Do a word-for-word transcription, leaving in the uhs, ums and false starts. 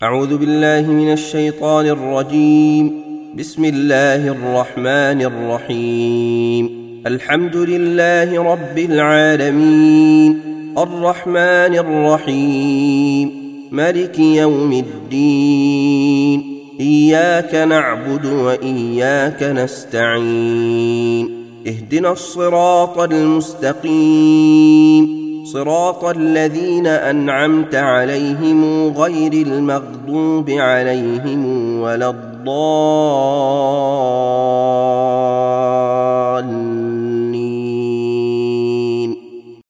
أعوذ بالله من الشيطان الرجيم. بسم الله الرحمن الرحيم. الحمد لله رب العالمين، الرحمن الرحيم، مالك يوم الدين. إياك نعبد وإياك نستعين. اهدنا الصراط المستقيم، صراط الذين أنعمت عليهم غير المغضوب عليهم ولا الضالين.